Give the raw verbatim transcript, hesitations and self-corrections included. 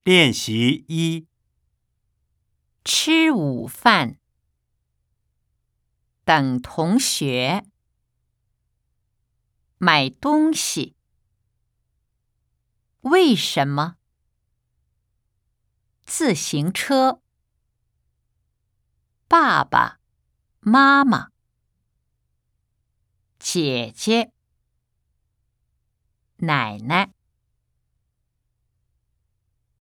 练习一， 吃午饭，等同学，买东西，为什么？自行车，爸爸妈妈，姐姐，奶奶。